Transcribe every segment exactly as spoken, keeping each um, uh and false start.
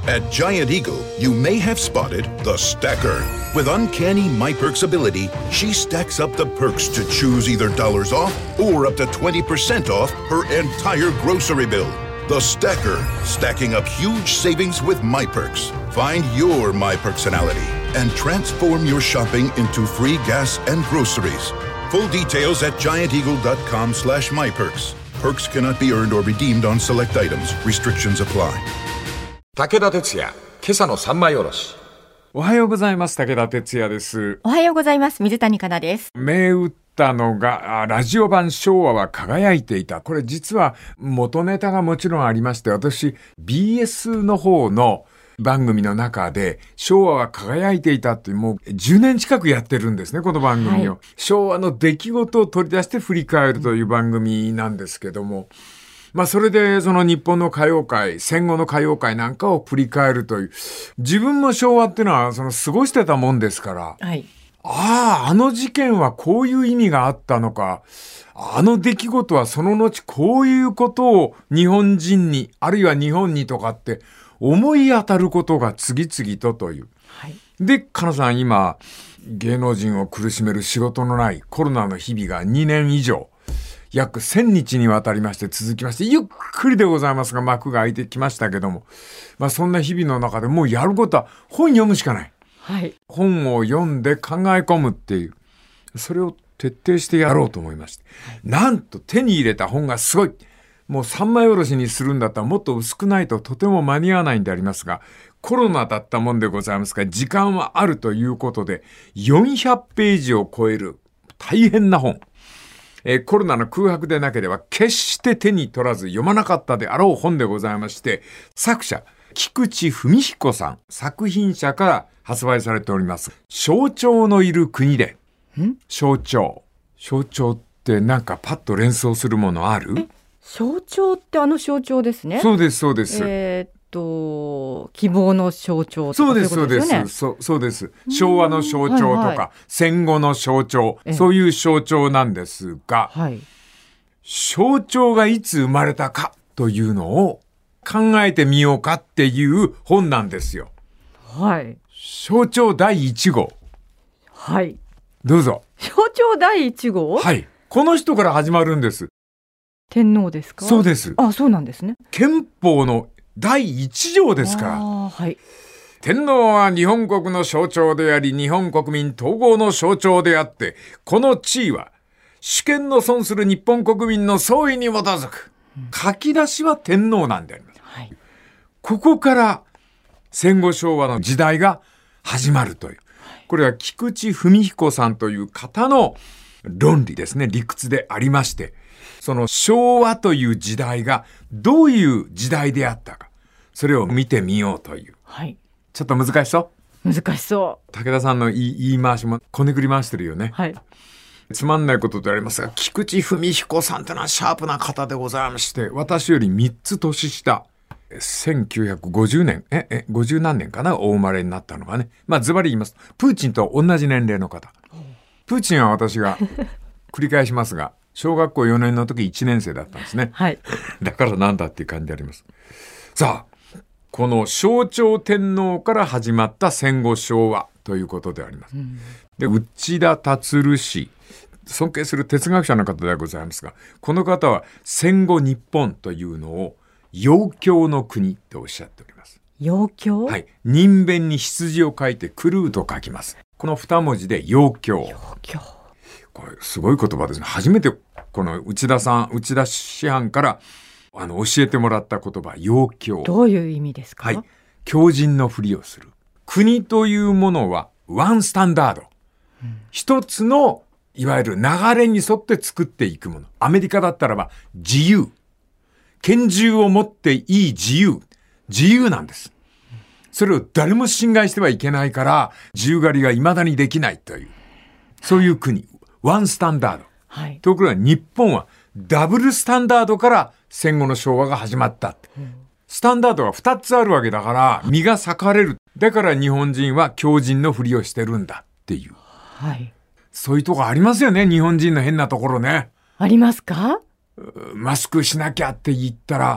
At Giant Eagle, you may have spotted the stacker. With uncanny MyPerks ability, she stacks up the perks to choose either dollars off or up to twenty percent off her entire grocery bill. The stacker, stacking up huge savings with MyPerks. Find your MyPerksonality and transform your shopping into free gas and groceries. Full details at gianteagle.com slash MyPerks. Perks cannot be earned or redeemed on select items. Restrictions apply. 武田鉄矢、今朝の三枚おろし。 おはようございます。武田鉄矢です。 おはようございます。水谷香奈です。 銘打ったのがラジオ版昭和は輝いていた。これ実は元ネタがもちろんありまして、私 ビーエス の方の番組の中で昭和は輝いていたってもうじゅうねん近くやってるんですね、この番組を、はい、昭和の出来事を取り出して振り返るという番組なんですけども、まあそれでその日本の歌謡界、戦後の歌謡界なんかを振り返るという、自分も昭和っていうのはその過ごしてたもんですから、はい、ああ、あの事件はこういう意味があったのか、あの出来事はその後こういうことを日本人に、あるいは日本にとかって思い当たることが次々とという。はい、で、かなさん今、芸能人を苦しめる仕事のないコロナの日々がにねん以上、約せんにちにわたりまして続きまして、ゆっくりでございますが幕が開いてきましたけども、まあそんな日々の中でもうやることは本読むしかない。はい。本を読んで考え込むっていう、それを徹底してやろうと思いまして。はい、なんと手に入れた本がすごい。もう三枚おろしにするんだったらもっと薄くないととても間に合わないんでありますが、コロナだったもんでございますが、時間はあるということで、よんひゃくページを超える大変な本。えー、コロナの空白でなければ決して手に取らず読まなかったであろう本でございまして、作者菊池文彦さん、作品者から発売されております象徴のいる国で。ん象徴象徴ってなんかパッと連想するものある？ え象徴ってあの象徴ですね。 そうですそうです。 えー、っと希望の象徴とかそうですそういうことですよね。 そうですそうです。昭和の象徴とか、はいはい、戦後の象徴、そういう象徴なんですが、はい、象徴がいつ生まれたかというのを考えてみようかっていう本なんですよ。はい。象徴だいいち号。はい。どうぞ。 象徴だいいち号？ はい。この人から始まるんです。 天皇ですか？ そうです。 あ、そうなんですね。 憲法のだいいち条ですから。はい。天皇は日本国の象徴であり、日本国民統合の象徴であって、この地位は主権の存する日本国民の総意に基づく。うん、書き出しは天皇なんであります。はい。ここから戦後昭和の時代が始まるという。これは菊池文彦さんという方の論理ですね、理屈でありまして、その昭和という時代がどういう時代であったか、それを見てみようという。はい。ちょっと難しそう難しそう。 武田さんの言い、言い回しもこねくり回してるよね。はい。つまんないことでありますが、菊池文彦さんというのはシャープな方でございまして、私よりみっつ年下。せんきゅうひゃくごじゅうねん、え、え、ごじゅう何年かな、お生まれになったのがね。まあ、ズバリ言います。プーチンと同じ年齢の方。プーチンは私が繰り返しますが、小学校よねんの時いちねん生だったんですね。はい。だからなんだっていう感じであります。さあ、この象徴天皇から始まった戦後昭和ということであります。うん、で、内田達氏、尊敬する哲学者の方でございますが、この方は戦後日本というのを陽郷の国とおっしゃっております。 陽郷？ はい。人弁に羊を書いて狂うと書きます。この二文字で陽郷。陽郷。これすごい言葉ですね。初めてこの内田さん、内田師範からあの教えてもらった言葉、陽郷。 どういう意味ですか？ はい。強靭のふりをする。国というものはワンスタンダード。うん、一つのいわゆる流れに沿って作っていくもの。アメリカだったらば自由。拳銃を持っていい自由。自由なんです。それを誰も侵害してはいけないから、銃狩りが未だにできないという。そういう国。ワンスタンダード。はい。ところが日本はダブルスタンダードから戦後の昭和が始まった。うん、スタンダードがふたつあるわけだから、身が裂かれる。だから日本人は強靭のふりをしてるんだっていう。はい。そういうとこありますよね。日本人の変なところね。 ありますか？ マスクしなきゃって言ったら、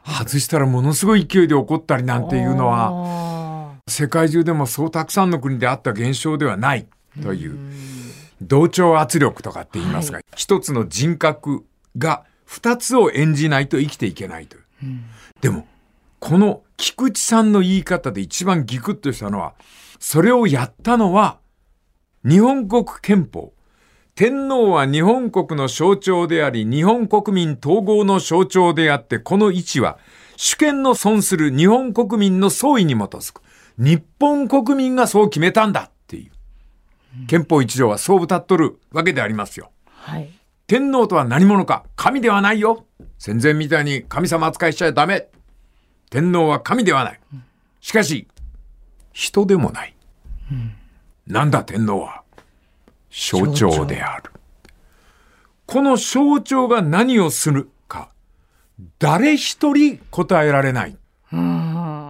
外したらものすごい勢いで起こったりなんていうのは世界中でもそうたくさんの国であった現象ではないという同調圧力とかって言いますが、はい、一つの人格が二つを演じないと生きていけないという、うん、でもこの菊池さんの言い方で一番ギクッとしたのは、それをやったのは日本国憲法。天皇は日本国の象徴であり、日本国民統合の象徴であって、この位置は主権の存する日本国民の総意に基づく。日本国民がそう決めたんだっていう。うん、憲法一条はそう謳っとるわけでありますよ。 はい、 天皇とは何者か、神ではないよ。戦前みたいに神様扱いしちゃダメ。天皇は神ではない。しかし、人でもない。うん、なんだ天皇は。象徴である。この象徴が何をするか、誰一人答えられない。うん、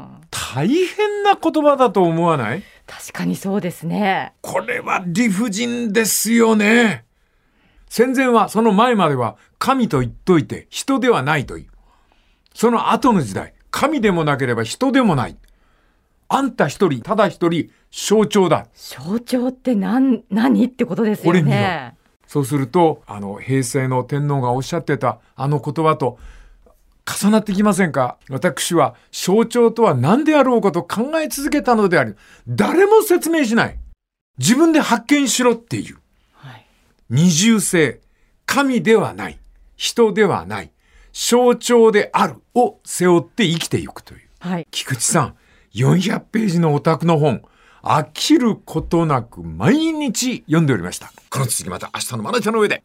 大変な言葉だと思わない？ 確かにそうですね。 これは理不尽ですよね。戦前は、その前までは神と言っといて人ではないという。その後の時代、神でもなければ人でもない。あんた一人、ただ一人、象徴だ。 象徴って何、何ってことですよね。 そうすると、あの、平成の天皇がおっしゃってたあの言葉と重なってきませんか？私は象徴とは何であろうかと考え続けたのである。誰も説明しない。自分で発見しろっていう。はい、二重性、神ではない、人ではない、象徴であるを背負って生きていくという。はい、菊池さん、よんひゃくページのお宅の本、飽きることなく毎日読んでおりました。 この続きまた明日のまな板の上で。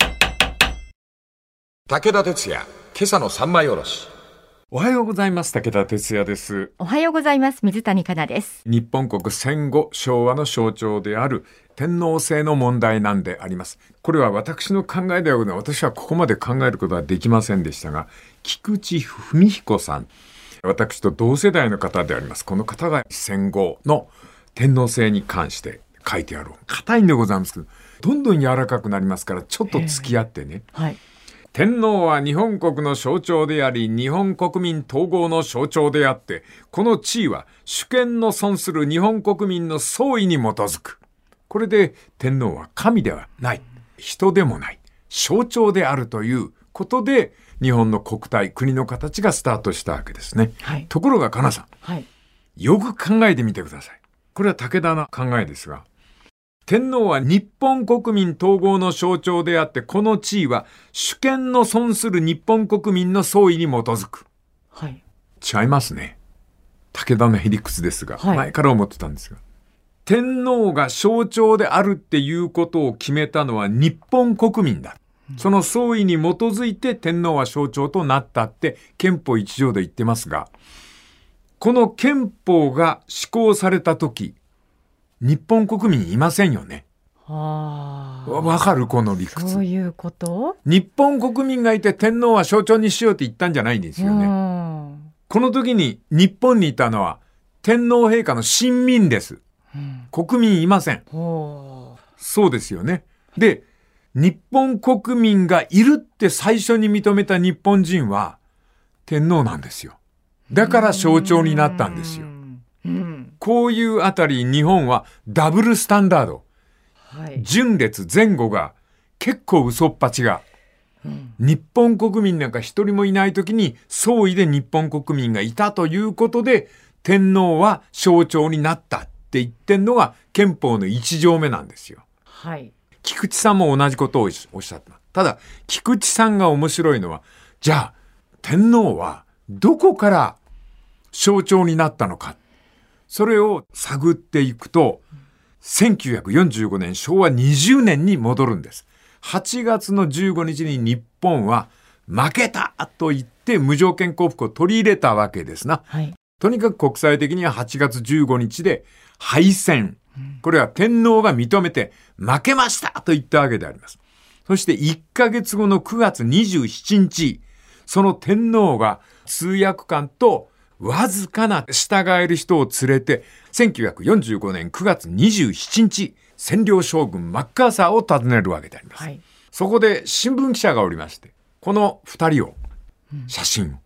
武田鉄矢、今朝の三枚おろし。 おはようございます。武田鉄矢です。 おはようございます。水谷香奈です。 日本国戦後昭和の象徴である天皇制の問題なんであります。これは私の考えでは、私はここまで考えることはできませんでしたが、菊池文彦さん、私と同世代の方であります。この方が戦後の天皇制に関して書いてある。硬いんでございますけど、どんどん柔らかくなりますから、ちょっと付き合ってね。はい、天皇は日本国の象徴であり、日本国民統合の象徴であって、この地位は主権の存する日本国民の総意に基づく。これで天皇は神ではない、人でもない、象徴であるということで、日本の国体、国の形がスタートしたわけですね。はい、ところが、かなさん、はい、よく考えてみてください。これは武田の考えですが、天皇は日本国民統合の象徴であって、この地位は主権の存する日本国民の総意に基づく。はい、違いますね。武田のへ理屈ですが、はい、前から思ってたんですが、天皇が象徴であるっていうことを決めたのは日本国民だ。その総意に基づいて天皇は象徴となったって憲法一条で言ってますが、この憲法が施行された時、日本国民いませんよね。はあ、わかる？この理屈。 そういうこと？ 日本国民がいて天皇は象徴にしようって言ったんじゃないんですよね。この時に日本にいたのは天皇陛下の親民です。うん、国民いません。そうですよね。で、日本国民がいるって最初に認めた日本人は天皇なんですよ。だから象徴になったんですよ。うん、こういうあたり日本はダブルスタンダード、はい、順列前後が結構嘘っぱちが、うん、日本国民なんか一人もいない時に総意で日本国民がいたということで天皇は象徴になったって言ってんのが憲法の一条目なんですよ。はい、菊池さんも同じことをおっしゃった。ただ菊池さんが面白いのは、じゃあ天皇はどこから象徴になったのか、それを探っていくと、せんきゅうひゃくよんじゅうごねんしょうわにじゅうねんに戻るんです。はちがつのじゅうごにちに日本は負けたと言って無条件降伏を取り入れたわけですな。はい、とにかく国際的にははちがつじゅうごにちで敗戦。これは天皇が認めて負けましたと言ったわけであります。そしていっかげつごのくがつにじゅうしちにち、その天皇が通訳官とわずかな従える人を連れて、せんきゅうひゃくよんじゅうごねんくがつにじゅうしちにち、占領将軍マッカーサーを訪ねるわけであります。はい、そこで新聞記者がおりまして、この二人を、写真を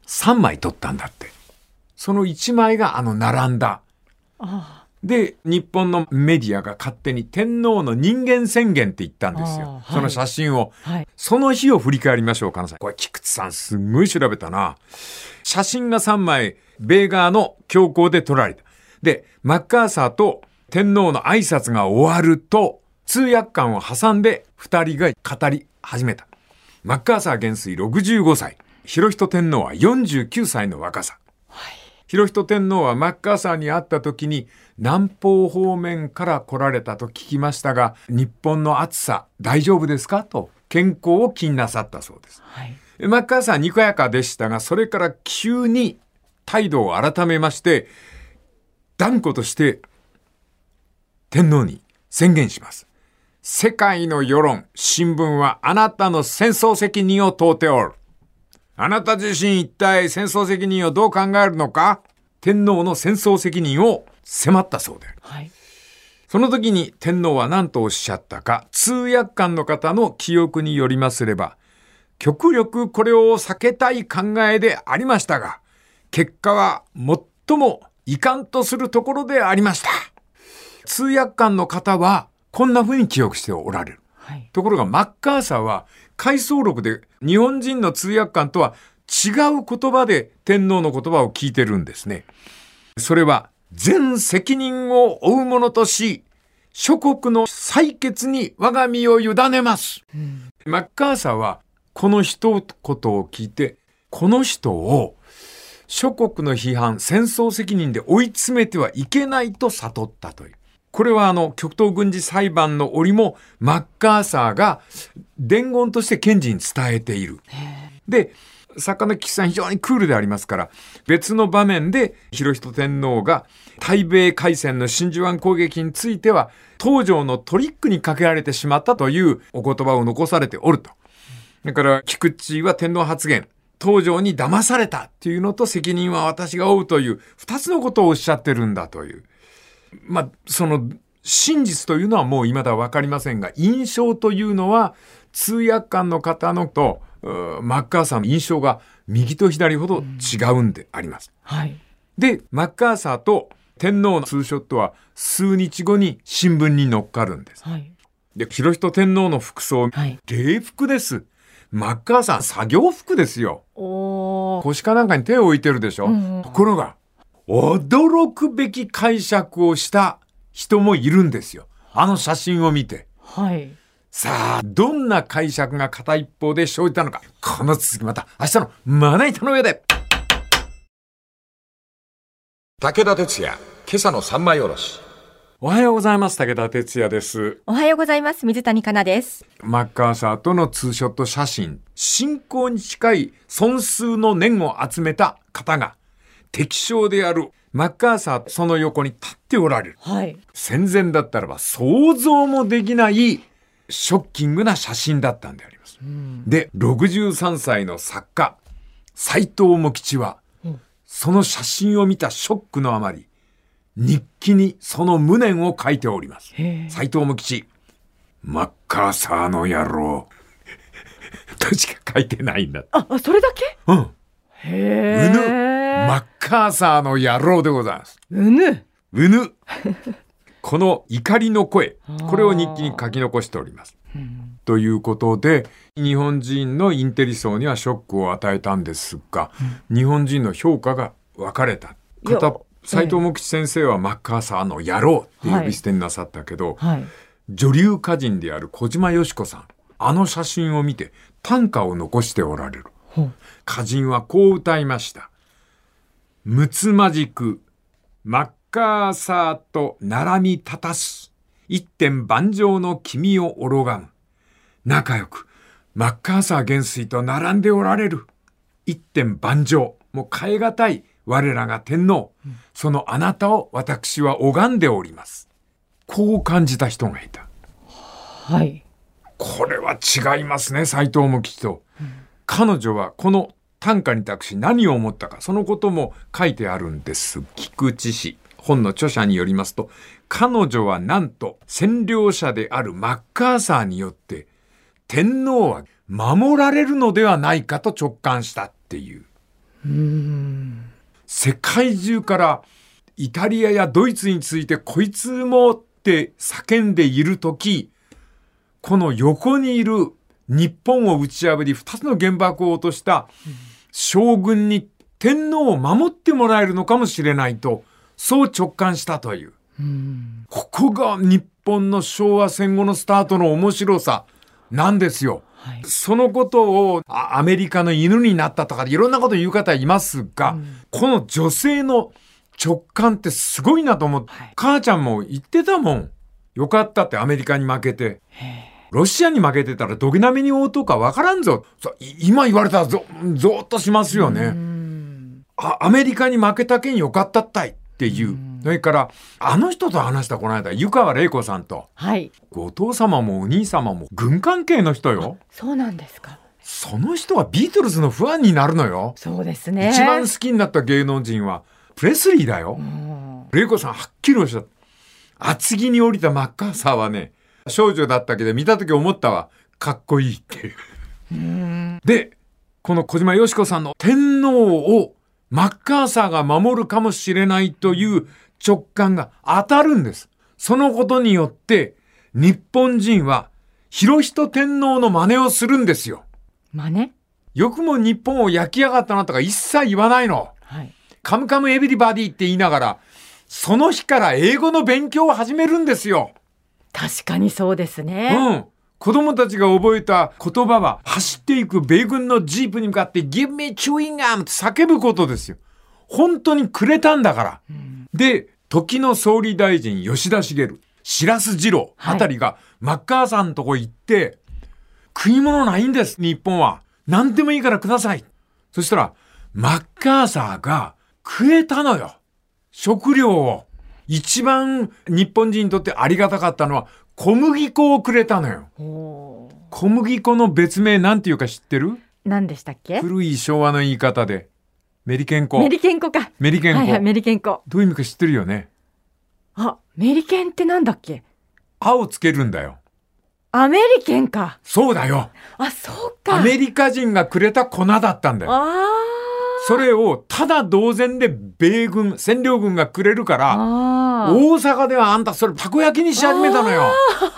さんまい撮ったんだって。そのいちまいがあの並んだ。 あで、日本のメディアが勝手に天皇の人間宣言って言ったんですよ。 あ、はい、 その写真を、 はい。 その日を振り返りましょう、かなさん。これ、菊池さんすんごい調べたな。写真がさんまい、米側の教皇で撮られた。で、マッカーサーと天皇の挨拶が終わると、通訳官を挟んで二人が語り始めた。マッカーサー元帥ろくじゅうごさい、裕仁天皇はよんじゅうきゅうさいの若さ。 はい。 裕仁天皇はマッカーサーに会った時に南方方面から来られたと聞きましたが、日本の暑さ大丈夫ですかと健康を気になさったそうです。 はい。 マッカーサーはにこやかでしたが、それから急に態度を改めまして、断固として天皇に宣言します。世界の世論、新聞はあなたの戦争責任を問うておる。あなた自身一体戦争責任をどう考えるのか。天皇の戦争責任を迫ったそうで、 はい、 その時に天皇は何とおっしゃったか、通訳官の方の記憶によりますれば、極力これを避けたい考えでありましたが、結果は最も遺憾とするところでありました。通訳官の方はこんな風に記憶しておられる。 はい、 ところがマッカーサーは回想録で日本人の通訳官とは違う言葉で天皇の言葉を聞いてるんですね。それは全責任を負うものとし、諸国の採決に我が身を委ねます、うん、マッカーサーはこの一言を聞いて、この人を諸国の批判、戦争責任で追い詰めてはいけないと悟ったという。これはあの極東軍事裁判の折もマッカーサーが伝言として検事に伝えている。で、作家の岸さん非常にクールでありますから、別の場面で裕仁天皇が対米海戦の真珠湾攻撃については東条のトリックにかけられてしまったというお言葉を残されておると。だから菊池は天皇発言、東条に騙されたというのと責任は私が負うという二つのことをおっしゃってるんだという。まあ、その真実というのはもう未だ分かりませんが、印象というのは通訳官の方のとマッカーサーの印象が右と左ほど違うんであります、 うんはい、 でマッカーサーと天皇のツーショットは数日後に新聞に載っかるんです、はい、で裕仁天皇の服装、はい、礼服です。マッカーサー作業服ですよ。お腰かなんかに手を置いてるでしょ、うん、ところが驚くべき解釈をした人もいるんですよ、あの写真を見て、はい、さあどんな解釈が片一方で生じたのか、この続きまた明日のまな板の上で。 武田鉄矢、今朝の三枚おろし。 おはようございます。武田鉄矢です。 おはようございます。水谷香奈です。 マッカーサーとのツーショット写真、信仰に近い尊崇の念を集めた方が敵将であるマッカーサーその横に立っておられる、はい、戦前だったらば想像もできないショッキングな写真だったんであります、うん、でろくじゅうさんさいの作家斎藤茂吉は、うん、その写真を見たショックのあまり日記にその無念を書いております。斎藤茂吉、マッカーサーの野郎としか書いてないんだ。 あ、それだけ？ うん。へー。うぬマッカーサーの野郎でございます。 うぬうぬこの怒りの声、これを日記に書き残しております、うん、ということで日本人のインテリ層にはショックを与えたんですが、うん、日本人の評価が分かれた。片斎藤茂吉先生はマッカーサーの野郎って呼び捨てになさったけど、はいはい、女流歌人である小島よし子さん、あの写真を見て短歌を残しておられる、うん、歌人はこう歌いました。むつまじくマッカーサーと並み立たす一点万丈の君をおろがむ。仲良くマッカーサー元帥と並んでおられる一点万丈、もう変え難い我らが天皇、うん、そのあなたを私は拝んでおります。こう感じた人がいた。 はい。 これは違いますね、斎藤茂吉と、うん、彼女はこの短歌に託し何を思ったか、そのことも書いてあるんです。菊池氏本の著者によりますと、彼女はなんと占領者であるマッカーサーによって天皇は守られるのではないかと直感したっていう。ううーん、 世界中からイタリアやドイツについてこいつもって叫んでいるとき、この横にいる日本を打ち破り二つの原爆を落とした将軍に天皇を守ってもらえるのかもしれないと、そう直感したという。 うん、 ここが日本の昭和戦後のスタートの面白さなんですよ。はい、そのことをアメリカの犬になったとかいろんなこと言う方いますが、うん、この女性の直感ってすごいなと思って、はい、母ちゃんも言ってたもん。よかったってアメリカに負けて。ロシアに負けてたらどげなめに応答かわからんぞ。今言われたらゾゾーッとしますよね。うんあ。アメリカに負けたけんよかったったいっていう。うそれからあの人と話したこの間湯川玲子さんと、はい、お父様もお兄様も軍関係の人よ。 そうなんですか。 その人はビートルズのファンになるのよ。 そうですね。 一番好きになった芸能人はプレスリーだよ。玲子さんはっきりおっしゃった。厚木に降りたマッカーサーはね、少女だったけど見た時思ったわ、かっこいいっていう。うーんでこの小島よし子さんの天皇をマッカーサーが守るかもしれないという直感が当たるんです。そのことによって日本人は裕仁天皇の真似をするんですよ。 真似？ よくも日本を焼き上がったなとか一切言わないの、はい、カムカムエビリバディって言いながらその日から英語の勉強を始めるんですよ。 確かにそうですね。 うん。子供たちが覚えた言葉は走っていく米軍のジープに向かって Give me chewing gum って叫ぶことですよ。本当にくれたんだから。うん、で、時の総理大臣吉田茂、白洲二郎あたりがマッカーサーのとこ行って、はい、食い物ないんです、日本は。何でもいいからください。そしたら、マッカーサーが食えたのよ。食料を。一番日本人にとってありがたかったのは小麦粉をくれたのよ。小麦粉の別名なんていうか知ってる？ 何でしたっけ？ 古い昭和の言い方でメリケン粉。 メリケン粉か。 メリケン粉。 はいはい、メリケン粉。 どういう意味か知ってるよね。 あ、メリケンってなんだっけ？ 青つけるんだよ。 アメリケンか。 そうだよ。 あ、そうか。 アメリカ人がくれた粉だったんだよ。ああ。それをただ同然で米軍占領軍がくれるから大阪ではあんたそれたこ焼きにし始めたのよ。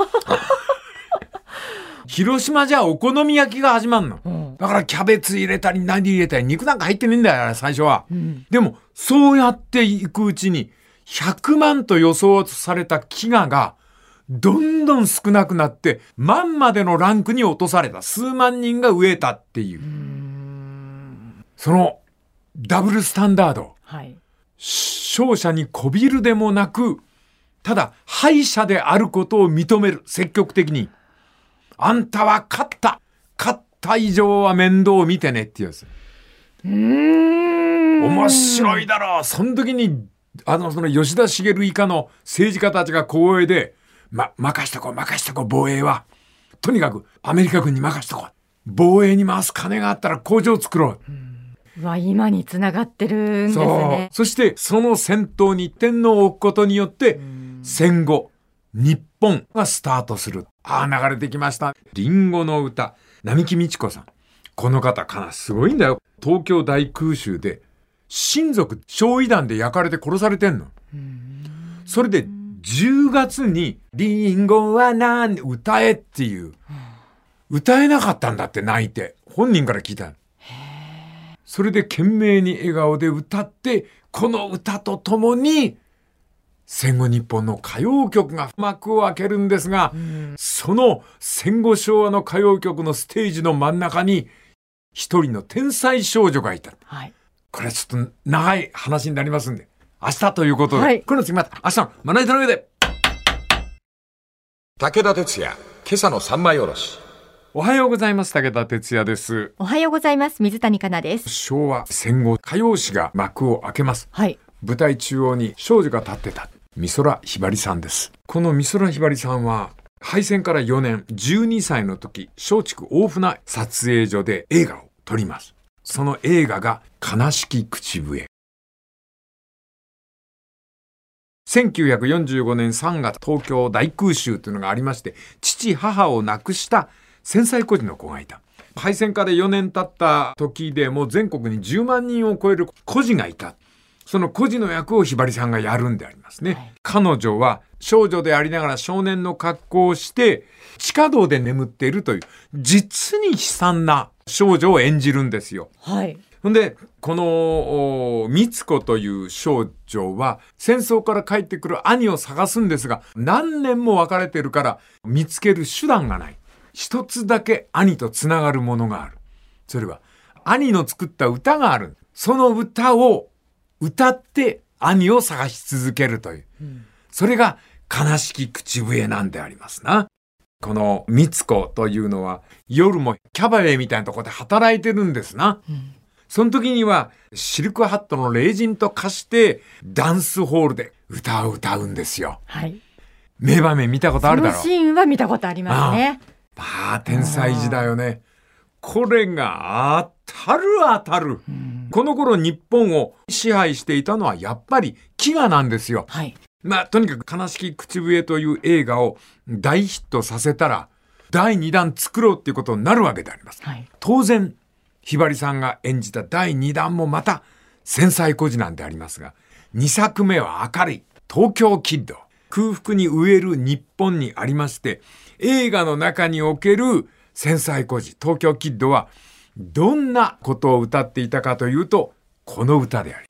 広島じゃお好み焼きが始まるの、うん、だからキャベツ入れたり何入れたり肉なんか入ってねえんだよ最初は、うん、でもそうやっていくうちにひゃくまんと予想された飢餓がどんどん少なくなって万までのランクに落とされた。数万人が飢えたっていう、うーんそのダブルスタンダード、はい、勝者にこびるでもなくただ敗者であることを認める。積極的にあんたは勝った勝った以上は面倒を見てねっていうやつ。うーん面白いだろう。その時にあのその吉田茂以下の政治家たちが小声で、ま、任しとこう任しとこう防衛はとにかくアメリカ軍に任しとこう。防衛に回す金があったら工場を作ろう。うんは今につながってるんですね。 そう。そしてその先頭に天皇を置くことによって戦後日本がスタートする。ああ流れてきました。リンゴの歌並木道子さん。この方かなすごいんだよ。東京大空襲で親族焼夷弾で焼かれて殺されてんの。それでじゅうがつにリンゴはなん歌えっていう歌えなかったんだって泣いて本人から聞いた。それで懸命に笑顔で歌って、この歌とともに戦後日本の歌謡曲が幕を開けるんですが、うん、その戦後昭和の歌謡曲のステージの真ん中に一人の天才少女がいた、はい、これはちょっと長い話になりますんで明日ということで、はい、この次また明日のまな板の上で。 武田鉄矢今朝の三枚おろし。 おはようございます。武田哲也です。 おはようございます。水谷香奈です。 昭和戦後歌謡史が幕を開けます、はい、舞台中央に少女が立ってた美空ひばりさんです。この美空ひばりさんは敗戦からよねんじゅうにさいの時松竹大船撮影所で映画を撮ります。その映画が悲しき口笛。せんきゅうひゃくよんじゅうごねんさんがつ東京大空襲というのがありまして父母を亡くした戦災孤児の子がいた。 敗戦からよねん経った時でもう全国にじゅうまんにんを超える孤児がいた。その孤児の役をひばりさんがやるんでありますね。はい、彼女は少女でありながら少年の格好をして地下道で眠っているという実に悲惨な少女を演じるんですよ。 はい。 ほんでこの美津子という少女は戦争から帰ってくる兄を探すんですが、何年も別れてるから見つける手段がない。一つだけ兄とつながるものがある。それは兄の作った歌がある。その歌を歌って兄を探し続けるという、うん、それが悲しき口笛なんでありますな。この美津子というのは夜もキャバレーみたいなところで働いてるんですな。うん、その時にはシルクハットの霊人と化してダンスホールで歌を歌うんですよ。はい。名場面見たことあるだろう。 そのシーンは見たことありますね。 まあ天才児だよね。これが当たる当たる、うん、この頃日本を支配していたのはやっぱり飢餓なんですよ。はい。まあとにかく悲しき口笛という映画を大ヒットさせたらだいにだん作ろうっていうことになるわけであります。はい、当然ひばりさんが演じただいにだんもまた戦災孤児なんでありますが、にさくめは明るい東京キッド、空腹に飢える日本にありまして、映画の中における戦災孤児東京キッドはどんなことを歌っていたかというと、この歌であり、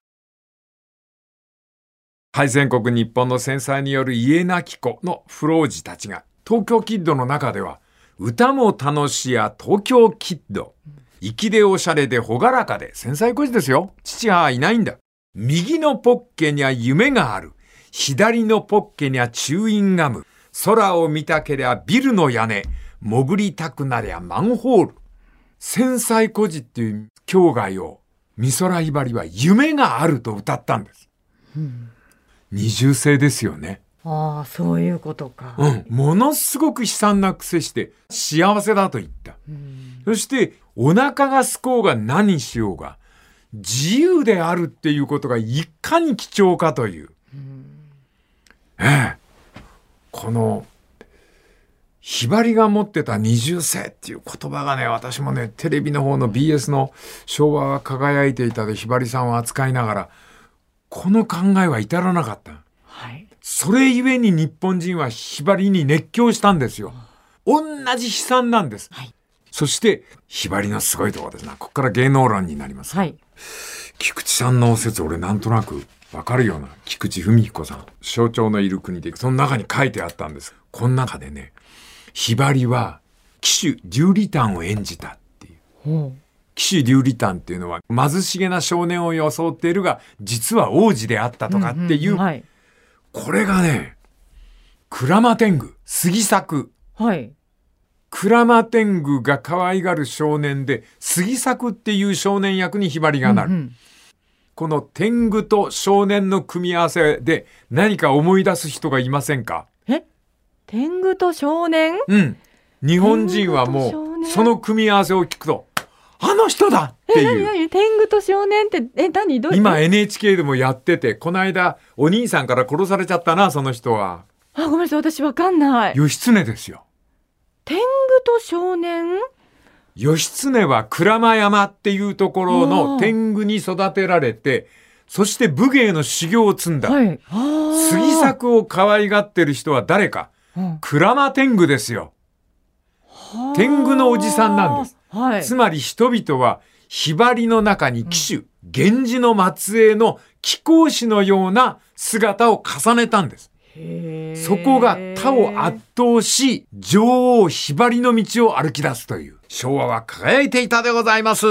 敗戦国日本の戦災による家なき子の不老児たちが東京キッドの中では歌も楽しや東京キッド、粋でおしゃれで朗らかで戦災孤児ですよ。父はいないんだ。右のポッケには夢がある、左のポッケにはチューインガム、空を見たけりゃビルの屋根、潜りたくなりゃマンホール。戦災孤児っていう境外を美空ひばりは夢があると歌ったんです。うん、二重性ですよね。 ああ、そういうことか。 うん、ものすごく悲惨な癖して幸せだと言った。うん、そしてお腹が空こうが何しようが自由であるっていうことがいかに貴重かという。うん、ええ、このひばりが持ってた二重性っていう言葉がね、私もね、テレビの方の ビーエス の昭和は輝いていたでひばりさんを扱いながら、この考えは至らなかった。はい。それゆえに日本人はひばりに熱狂したんですよ。同じ悲惨なんです。はい。そして、ひばりのすごいところですな。ここから芸能論になります。はい。菊池さんの説、俺なんとなくわかるような。菊池文彦さん。象徴のいる国で、その中に書いてあったんです。この中でね、ひばりは騎手デューリタンを演じたっていう、うん、騎手デューリタンっていうのは貧しげな少年を装っているが実は王子であったとかっていう、うんうん、はい、これがね、鞍馬天狗杉作、はい、鞍馬天狗が可愛がる少年で杉作っていう少年役にひばりがなる、うんうん、この天狗と少年の組み合わせで何か思い出す人がいませんか？ 天狗と少年？ うん。日本人はもうその組み合わせを聞くと、あの人だっていう。 え、何何？天狗と少年って、え、何？どう？ 今 エヌエイチケー でもやってて、この間お兄さんから殺されちゃったな、その人は。 あ、ごめんなさい、私わかんない。 義経ですよ。 天狗と少年？ 義経は鞍馬山っていうところの天狗に育てられて、そして武芸の修行を積んだ。はい、杉作を可愛がってる人は誰か？鞍馬天狗ですよ。天狗のおじさんなんです。はい、つまり人々はひばりの中に騎手、源氏の末裔の貴公子のような姿を重ねたんです。そこが他を圧倒し、女王ひばりの道を歩き出すという、昭和は輝いていたでございます。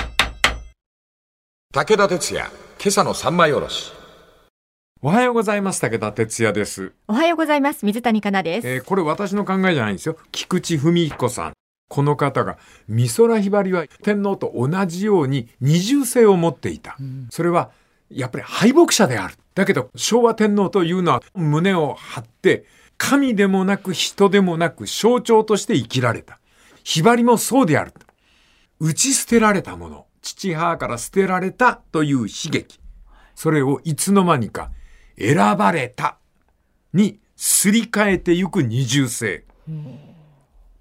武田鉄矢、今朝の三枚おろし。 おはようございます。武田哲也です。 おはようございます。水谷香奈です。 えー、これ私の考えじゃないんですよ。菊池文彦さん。この方が美空ひばりは天皇と同じように二重性を持っていた。うん、それはやっぱり敗北者である。だけど昭和天皇というのは胸を張って神でもなく人でもなく象徴として生きられた。ひばりもそうである。打ち捨てられたもの。父母から捨てられたという悲劇。それをいつの間にか選ばれたにすり替えてゆく二重性。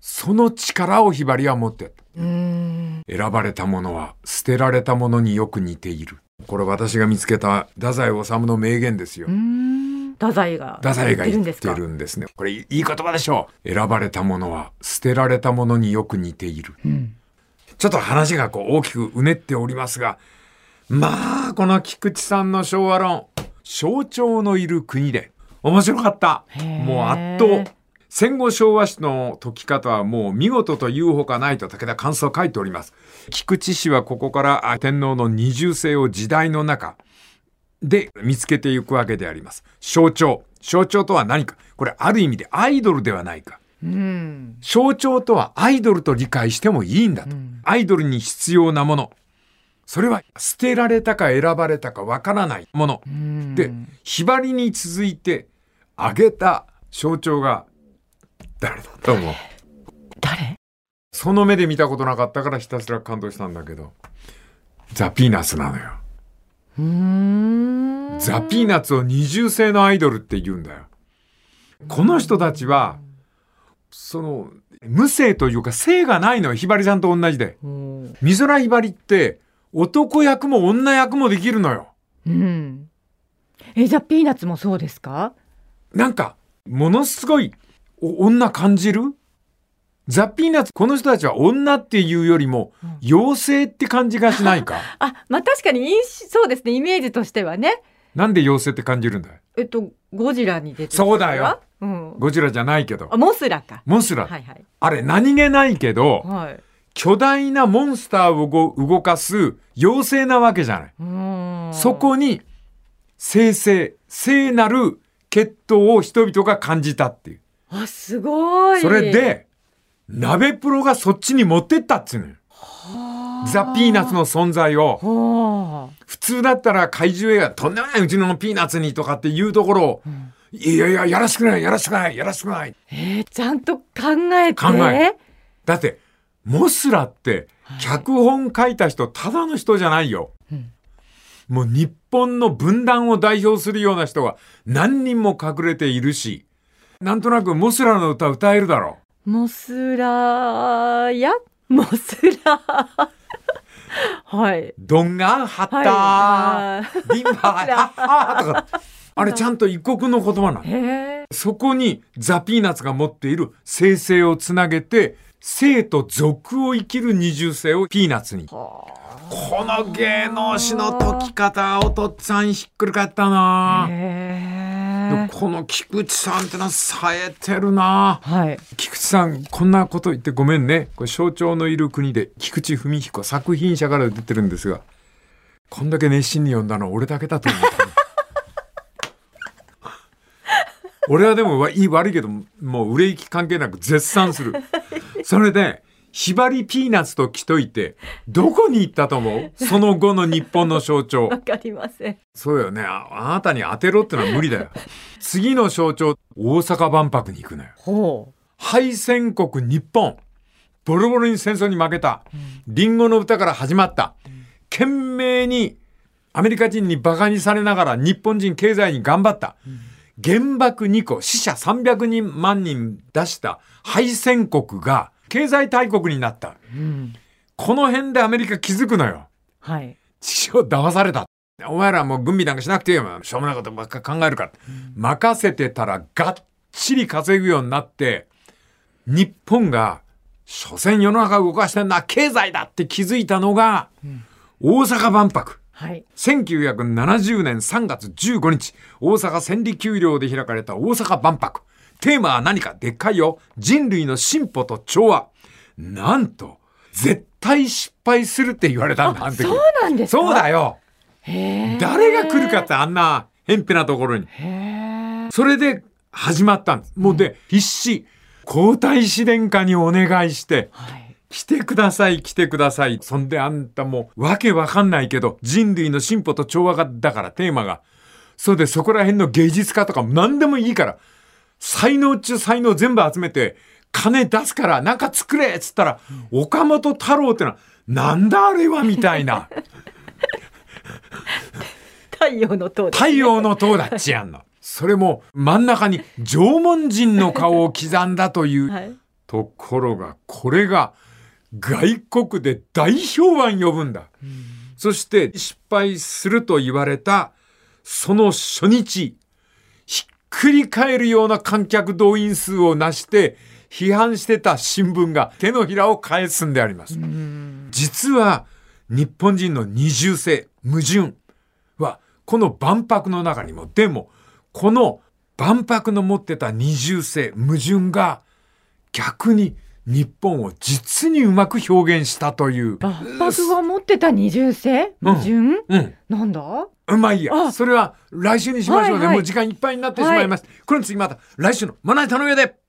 その力をひばりは持ってる。 うーん。 選ばれたものは捨てられたものによく似ている。これ私が見つけた太宰治の名言ですよ。 うーん。太宰が太宰が言って言ってるんですか。 るんですね。これいい言葉でしょう。選ばれたものは捨てられたものによく似ている。 うん、 ちょっと話がこう大きくうねっておりますが、まあこの菊池さんの昭和論、象徴のいる国で面白かった。もう圧倒。戦後昭和史の解き方はもう見事というほかないと武田感想を書いております。菊池氏はここから天皇の二重性を時代の中で見つけていくわけであります。象徴。象徴とは何か。これある意味でアイドルではないか。 うん、 象徴とはアイドルと理解してもいいんだと。うん、アイドルに必要なもの。それは捨てられたか選ばれたかわからないもの。うん、で、ひばりに続いて挙げた象徴が誰だと思う？ 誰？ その目で見たことなかったからひたすら感動したんだけど、ザ・ピーナッツなのよ。 うーん、 ザ・ピーナッツを二重性のアイドルって言うんだよ。この人たちはその無性というか性がないのよ。ひばりさんと同じで。美空ひばりって男役も女役もできるのよ。 うん。え、ザ・ピーナッツもそうですか？ なんかものすごい女感じる？ザ・ピーナッツ、この人たちは女っていうよりも、うん、妖精って感じがしないか？ あ、まあ確かにそうですね、イメージとしてはね。 なんで妖精って感じるんだよ。 えっとゴジラに出てる。 そうだよ、 うん、 ゴジラじゃないけど。 あ、モスラか。 モスラ、 はいはい、あれ何気ないけど、 はい、 巨大なモンスターを動かす妖精なわけじゃない。うーん、そこに聖聖聖なる血統を人々が感じたっていう。 あ、すごい。 それで鍋プロがそっちに持ってったっつうのよ。ザ・ピーナッツの存在を。普通だったら怪獣映画とんでもないうちのピーナッツにとかっていうところを、うん、いやいややらしくないやらしくないやらしくない、 えー、ちゃんと考えて考えだってモスラって脚本書いた人、はい、ただの人じゃないよ、うん、もう日本の分断を代表するような人が何人も隠れているし、なんとなくモスラの歌歌えるだろう。 モスラやモスラはい。 ドンガハッター、はい、リンバーハッハーとかあれちゃんと異国の言葉なの。そこにザ・ピーナッツが持っている生性をつなげて性と俗を生きる二重性をピーナッツに。この芸能史の解き方おとっつぁんひっくり返ったな。この菊池さんってのは冴えてるな、はい、菊池さんこんなこと言ってごめんね。これ象徴のいる国で菊池文彦作品者から出てるんですが、こんだけ熱心に読んだのは俺だけだと思った俺はでもいい悪いけどもう売れ行き関係なく絶賛するそれでひばりピーナッツと来といてどこに行ったと思う？その後の日本の象徴。 わかりません。 そうよね。 あ, あなたに当てろってのは無理だよ次の象徴大阪万博に行くのよ。ほう。敗戦国日本、ボロボロに戦争に負けた、うん、リンゴの歌から始まった、うん、懸命にアメリカ人にバカにされながら日本人経済に頑張った、うん、原爆にこ死者さんびゃくまんにん出した敗戦国が経済大国になった、うん、この辺でアメリカ気づくのよ。はい。父を騙された。お前らもう軍備なんかしなくていいよ。しょうもないことばっか考えるから、うん、任せてたらがっちり稼ぐようになって日本が所詮世の中を動かしてんのは経済だって気づいたのが、うん、大阪万博。はい、せんきゅうひゃくななじゅうねんさんがつじゅうごにち大阪千里丘陵で開かれた大阪万博。テーマは何かでっかいよ。人類の進歩と調和。なんと絶対失敗するって言われたんだ。あの時。 そうなんですか？ そうだよ。へー。誰が来るかってあんな偏僻なところに。へー。それで始まったんです。もうで、うん、必死皇太子殿下にお願いして、はい、来てください来てください。そんであんたもうわけわかんないけど人類の進歩と調和がだからテーマが。そうでそこら辺の芸術家とかも何でもいいから才能中才能全部集めて金出すからなんか作れっつったら、うん、岡本太郎ってのはなんだあれはみたいな太陽の塔、ね、 太陽の塔だっちやんのそれも真ん中に縄文人の顔を刻んだという、はい、 ところがこれが外国で大評判呼ぶんだ。そして失敗すると言われたその初日、ひっくり返るような観客動員数をなして批判してた新聞が手のひらを返すんであります。実は日本人の二重性、矛盾はこの万博の中にも、でもこの万博の持ってた二重性、矛盾が逆に日本を実にうまく表現したという。 万博が持ってた二重性、矛盾、うんうん、なんだ。 まあいいや、それは来週にしましょうね、はいはい、もう時間いっぱいになってしまいます、はい、これについてまた来週のまな板の上で。